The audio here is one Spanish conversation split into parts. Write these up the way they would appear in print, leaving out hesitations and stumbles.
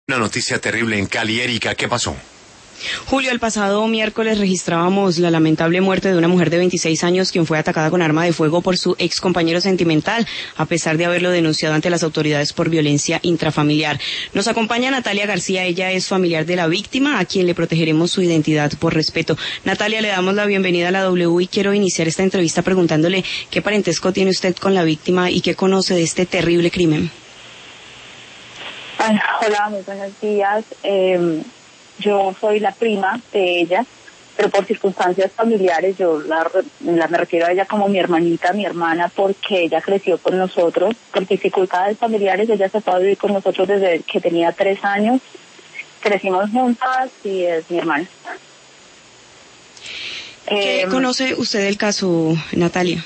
Una noticia terrible en Cali. Erika, ¿qué pasó? Julio, el pasado miércoles registrábamos la lamentable muerte de una mujer de 26 años quien fue atacada con arma de fuego por su ex compañero sentimental, a pesar de haberlo denunciado ante las autoridades por violencia intrafamiliar. Nos acompaña Natalia García, ella es familiar de la víctima, a quien le protegeremos su identidad por respeto. Natalia, le damos la bienvenida a la W y quiero iniciar esta entrevista preguntándole qué parentesco tiene usted con la víctima y qué conoce de este terrible crimen. Hola, muy buenos días. Yo soy la prima de ella, pero por circunstancias familiares yo me refiero a ella como mi hermanita, mi hermana, porque ella creció con nosotros. Por dificultades familiares ella se fue a vivir con nosotros desde que tenía 3 años. Crecimos juntas y es mi hermana. ¿Qué conoce usted del caso, Natalia?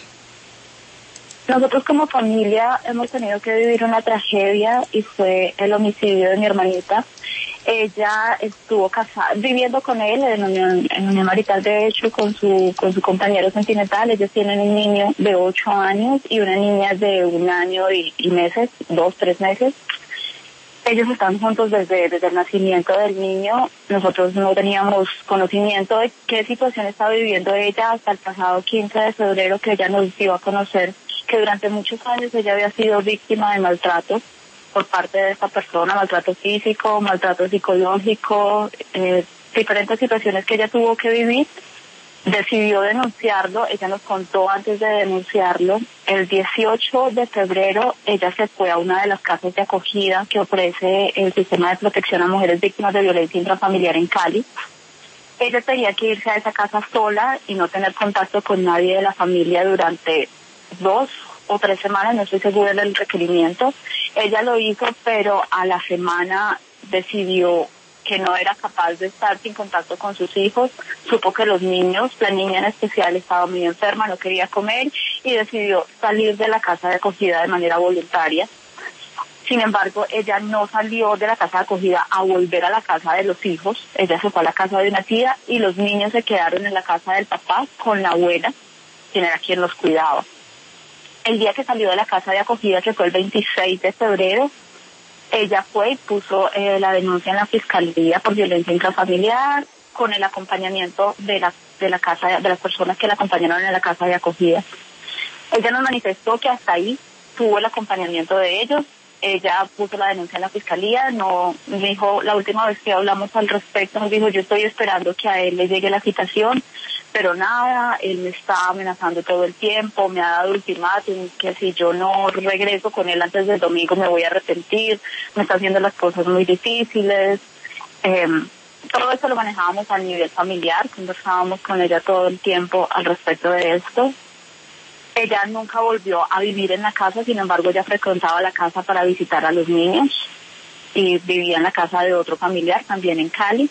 Nosotros como familia hemos tenido que vivir una tragedia y fue el homicidio de mi hermanita. Ella estuvo viviendo con él en unión marital, de hecho, con su compañero sentimental. Ellos tienen un niño de 8 años y una niña de 1 año y meses, 2, 3 meses. Ellos están juntos desde el nacimiento del niño. Nosotros no teníamos conocimiento de qué situación estaba viviendo ella hasta el pasado 15 de febrero, que ella nos dio a conocer que durante muchos años ella había sido víctima de maltrato por parte de esta persona, maltrato físico, maltrato psicológico, diferentes situaciones que ella tuvo que vivir. Decidió denunciarlo, ella nos contó antes de denunciarlo. El 18 de febrero ella se fue a una de las casas de acogida que ofrece el Sistema de Protección a Mujeres Víctimas de Violencia Intrafamiliar en Cali. Ella tenía que irse a esa casa sola y no tener contacto con nadie de la familia durante 2 o 3 semanas, no estoy segura del requerimiento. Ella lo hizo, pero a la semana decidió que no era capaz de estar sin contacto con sus hijos. Supo que los niños, la niña en especial, estaba muy enferma, no quería comer y decidió salir de la casa de acogida de manera voluntaria. Sin embargo, ella no salió de la casa de acogida a volver a la casa de los hijos. Ella se fue a la casa de una tía y los niños se quedaron en la casa del papá con la abuela, quien era quien los cuidaba. El día que salió de la casa de acogida, que fue el 26 de febrero, ella fue y puso la denuncia en la fiscalía por violencia intrafamiliar, con el acompañamiento de las personas que la acompañaron en la casa de acogida. Ella nos manifestó que hasta ahí tuvo el acompañamiento de ellos. Ella puso la denuncia en la fiscalía, no dijo, la última vez que hablamos al respecto, nos dijo, yo estoy esperando que a él le llegue la citación, pero nada, él me está amenazando todo el tiempo, me ha dado ultimátum, que si yo no regreso con él antes del domingo me voy a arrepentir, me está haciendo las cosas muy difíciles. Todo esto lo manejábamos a nivel familiar, conversábamos con ella todo el tiempo al respecto de esto. Ella nunca volvió a vivir en la casa, sin embargo ella frecuentaba la casa para visitar a los niños y vivía en la casa de otro familiar, también en Cali.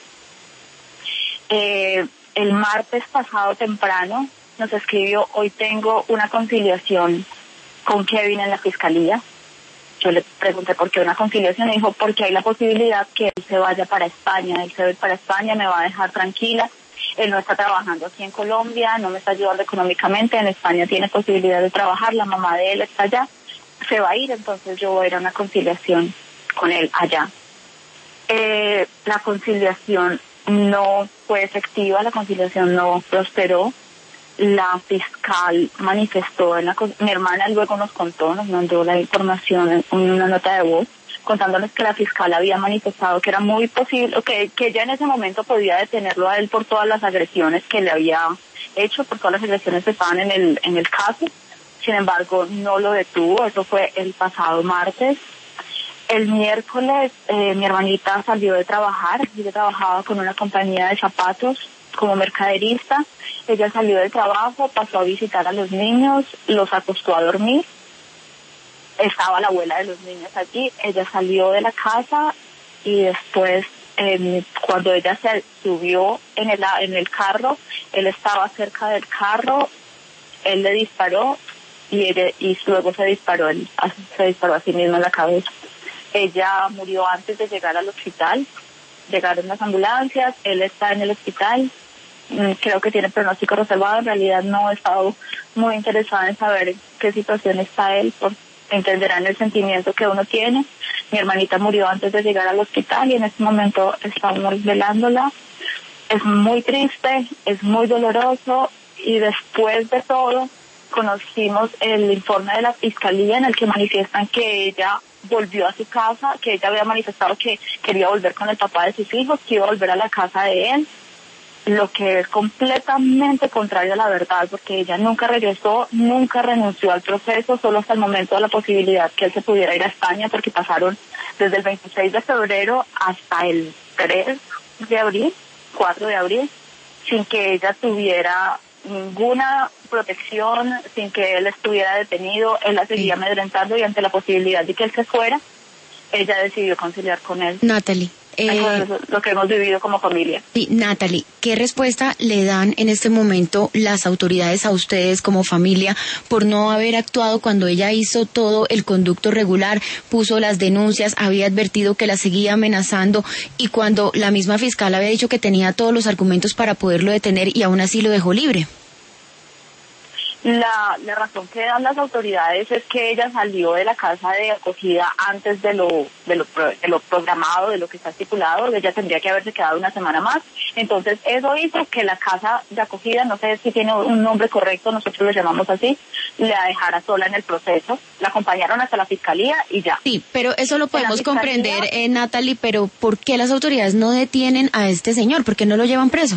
El martes pasado temprano nos escribió, hoy tengo una conciliación con Kevin en la fiscalía. Yo le pregunté por qué una conciliación y dijo, porque hay la posibilidad que él se vaya para España. Él se va para España, me va a dejar tranquila. Él no está trabajando aquí en Colombia, no me está ayudando económicamente, en España tiene posibilidad de trabajar, la mamá de él está allá, se va a ir, entonces yo voy a ir a una conciliación con él allá. La conciliación no fue efectiva, la conciliación no prosperó. La fiscal manifestó, mi hermana luego nos contó, nos mandó la información en una nota de voz, contándoles que la fiscal había manifestado que era muy posible, que ella en ese momento podía detenerlo a él por todas las agresiones que le había hecho, por todas las agresiones que estaban en el caso. Sin embargo, no lo detuvo, eso fue el pasado martes. El miércoles mi hermanita salió de trabajar, ella trabajaba con una compañía de zapatos como mercaderista. Ella salió del trabajo, pasó a visitar a los niños, los acostó a dormir. Estaba la abuela de los niños allí, ella salió de la casa y después cuando ella se subió en el carro, él estaba cerca del carro, él le disparó y luego se disparó a sí mismo en la cabeza. Ella murió antes de llegar al hospital, llegaron las ambulancias, él está en el hospital, creo que tiene pronóstico reservado. En realidad no he estado muy interesada en saber en qué situación está él por entenderán el sentimiento que uno tiene. Mi hermanita murió antes de llegar al hospital y en este momento estamos velándola. Es muy triste, es muy doloroso y después de todo conocimos el informe de la fiscalía en el que manifiestan que ella volvió a su casa, que ella había manifestado que quería volver con el papá de sus hijos, que iba a volver a la casa de él, lo que es completamente contrario a la verdad, porque ella nunca regresó, nunca renunció al proceso, solo hasta el momento de la posibilidad que él se pudiera ir a España, porque pasaron desde el 26 de febrero hasta el 3 de abril, 4 de abril, sin que ella tuviera ninguna protección, sin que él estuviera detenido. Él la seguía amedrentando y ante la posibilidad de que él se fuera, ella decidió conciliar con él. Natalie, eso es lo que hemos vivido como familia. Sí, Natalie, ¿qué respuesta le dan en este momento las autoridades a ustedes como familia por no haber actuado cuando ella hizo todo el conducto regular, puso las denuncias, había advertido que la seguía amenazando y cuando la misma fiscal había dicho que tenía todos los argumentos para poderlo detener y aún así lo dejó libre? La razón que dan las autoridades es que ella salió de la casa de acogida antes de lo programado, de lo que está estipulado. Ella tendría que haberse quedado una semana más. Entonces eso hizo que la casa de acogida, no sé si tiene un nombre correcto, nosotros lo llamamos así, la dejara sola en el proceso. La acompañaron hasta la fiscalía y ya. Sí, pero eso lo podemos comprender, Natalie, pero ¿por qué las autoridades no detienen a este señor? ¿Por qué no lo llevan preso?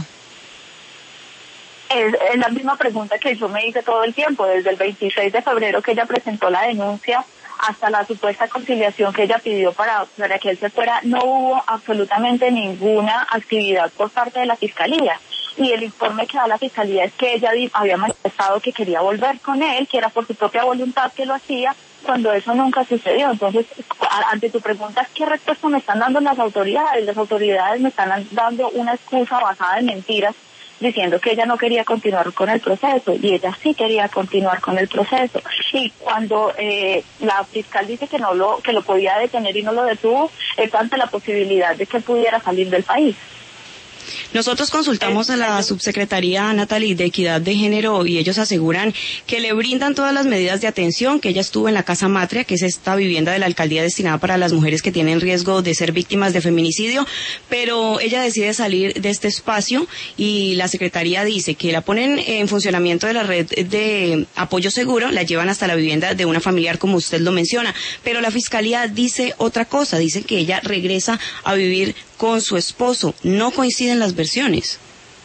Es la misma pregunta que yo me hice todo el tiempo, desde el 26 de febrero que ella presentó la denuncia hasta la supuesta conciliación que ella pidió para que él se fuera. No hubo absolutamente ninguna actividad por parte de la fiscalía. Y el informe que da la fiscalía es que ella había manifestado que quería volver con él, que era por su propia voluntad que lo hacía, cuando eso nunca sucedió. Entonces, ante tu pregunta, ¿qué respuesta me están dando las autoridades? Las autoridades me están dando una excusa basada en mentiras, diciendo que ella no quería continuar con el proceso y ella sí quería continuar con el proceso. Y cuando la fiscal dice que lo podía detener y no lo detuvo, es ante la posibilidad de que él pudiera salir del país. Nosotros consultamos a la subsecretaría, Natalie, de Equidad de Género y ellos aseguran que le brindan todas las medidas de atención, que ella estuvo en la Casa Matria, que es esta vivienda de la alcaldía destinada para las mujeres que tienen riesgo de ser víctimas de feminicidio, pero ella decide salir de este espacio y la secretaría dice que la ponen en funcionamiento de la red de apoyo seguro, la llevan hasta la vivienda de una familiar como usted lo menciona, pero la fiscalía dice otra cosa, dice que ella regresa a vivir con su esposo. No coinciden las versiones.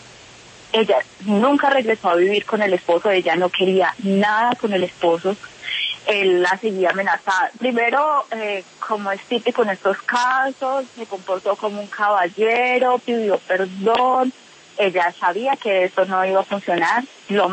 Ella nunca regresó a vivir con el esposo, ella no quería nada con el esposo, él la seguía amenazada. Primero, como es típico en estos casos, se comportó como un caballero, pidió perdón, ella sabía que eso no iba a funcionar,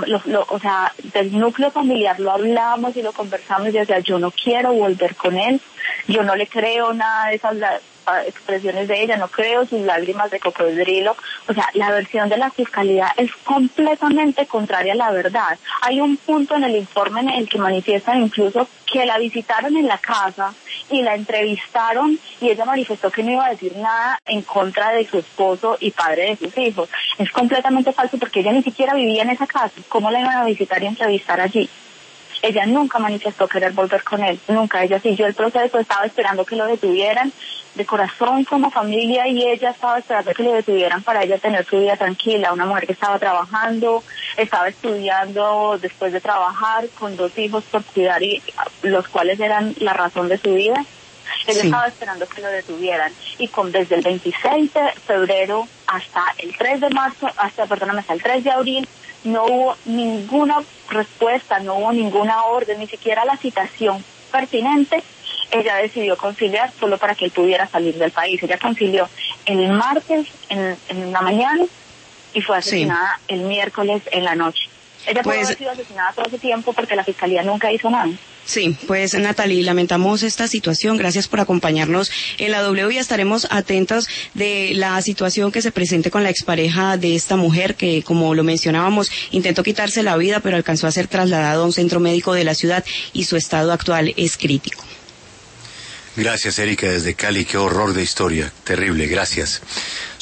o sea, del núcleo familiar lo hablamos y lo conversamos y decía, yo no quiero volver con él, yo no le creo nada de esas expresiones de ella, no creo sus lágrimas de cocodrilo. O sea, la versión de la fiscalía es completamente contraria a la verdad. Hay un punto en el informe en el que manifiestan incluso que la visitaron en la casa y la entrevistaron y ella manifestó que no iba a decir nada en contra de su esposo y padre de sus hijos. Es completamente falso porque ella ni siquiera vivía en esa casa. ¿Cómo la iban a visitar y entrevistar allí? Ella nunca manifestó querer volver con él, nunca. Ella siguió el proceso, estaba esperando que lo detuvieran de corazón como familia y ella estaba esperando que lo detuvieran para ella tener su vida tranquila. Una mujer que estaba trabajando, estaba estudiando después de trabajar con 2 hijos por cuidar y los cuales eran la razón de su vida. Ella estaba esperando que lo detuvieran y desde el 26 de febrero hasta el 3 de marzo, hasta el 3 de abril, no hubo ninguna respuesta, no hubo ninguna orden, ni siquiera la citación pertinente. Ella decidió conciliar solo para que él pudiera salir del país. Ella concilió el martes en la mañana y fue asesinada el miércoles en la noche. Ella puede haber sido asesinada todo ese tiempo porque la fiscalía nunca hizo nada. Sí, pues Natalie, lamentamos esta situación. Gracias por acompañarnos en la W y estaremos atentos de la situación que se presente con la expareja de esta mujer que, como lo mencionábamos, intentó quitarse la vida, pero alcanzó a ser trasladado a un centro médico de la ciudad y su estado actual es crítico. Gracias, Erika, desde Cali. Qué horror de historia. Terrible, gracias.